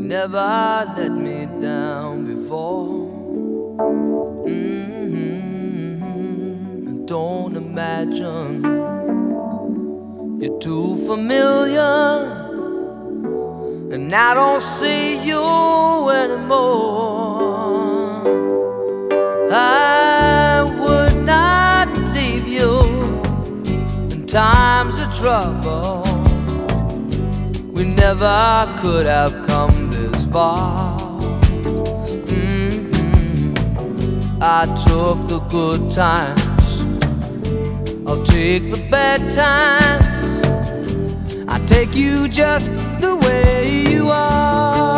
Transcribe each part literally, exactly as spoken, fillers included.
never let me down before. Mm-hmm. Don't imagine you're too familiar, and I don't see you anymore. I would not leave you in times of trouble. We never could have come this far. Mm-hmm. I took the good times, I'll take the bad times. I take you just the way you are.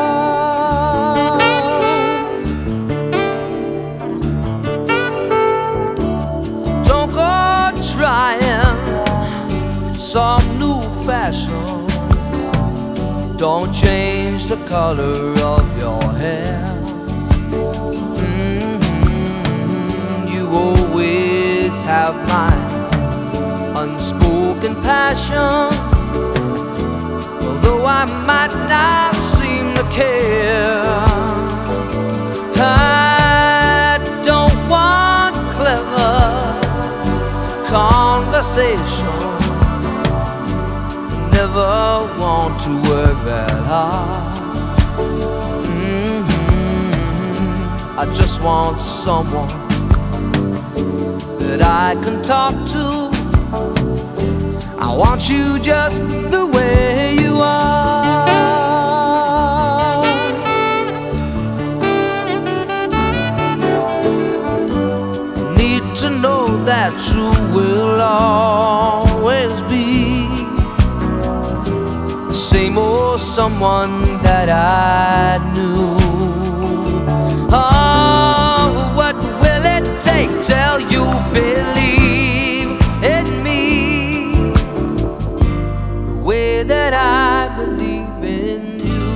Don't go trying some new fashion. Don't change the color of your hair. Mm-hmm. You always have my unspoken passion. Although I might not seem to care, I don't want clever conversation. Never want to work that hard. Mm-hmm. I just want someone that I can talk to. I want you just the way you are. Need to know that you will always be same old someone that I knew. Oh, what will it take till you believe in me the way that I believe in you?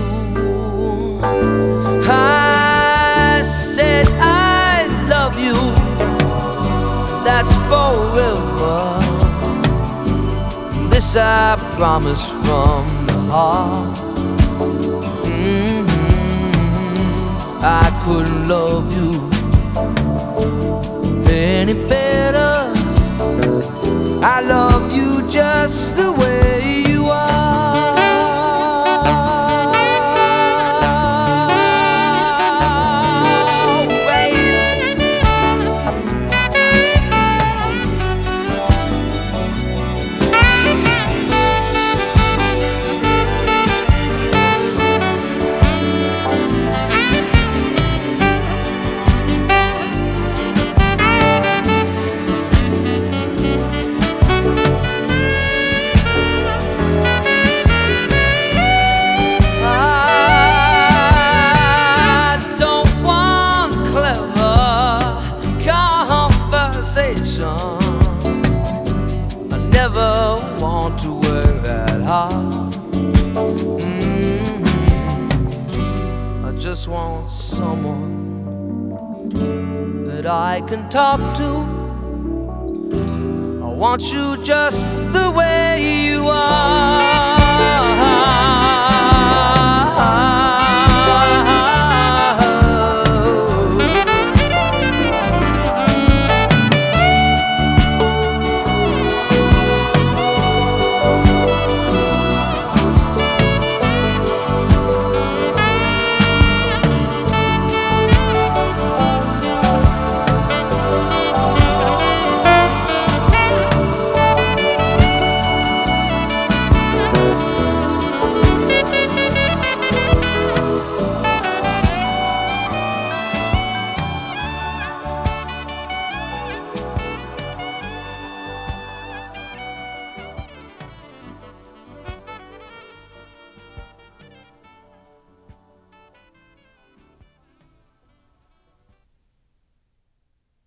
I said I love you, that's forever. This I promise from heart. Mm-hmm. I couldn't love you any better. I love you just the way you are. I never want to work that hard. Mm-hmm. I just want someone that I can talk to. I want you just the way you are.